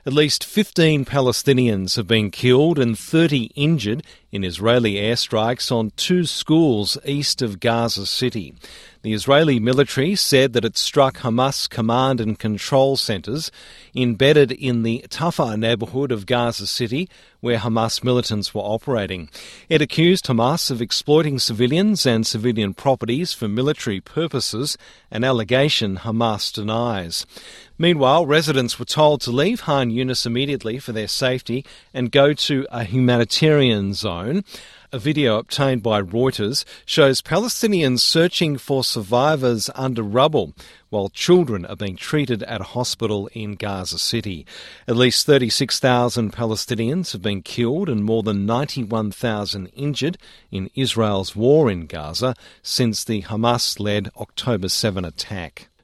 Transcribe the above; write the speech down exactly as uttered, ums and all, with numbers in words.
At least fifteen Palestinians have been killed and thirty injured in Israeli airstrikes on two schools east of Gaza City. The Israeli military said that it struck Hamas command and control centres embedded in the Tafah neighbourhood of Gaza City, where Hamas militants were operating. It accused Hamas of exploiting civilians and civilian properties for military purposes, an allegation Hamas denies. Meanwhile, residents were told to leave Khan Yunis immediately for their safety and go to a humanitarian zone. A video obtained by Reuters shows Palestinians searching for survivors under rubble, while children are being treated at a hospital in Gaza City. At least thirty-six thousand Palestinians have been killed and more than ninety-one thousand injured in Israel's war in Gaza since the Hamas-led October seventh attack.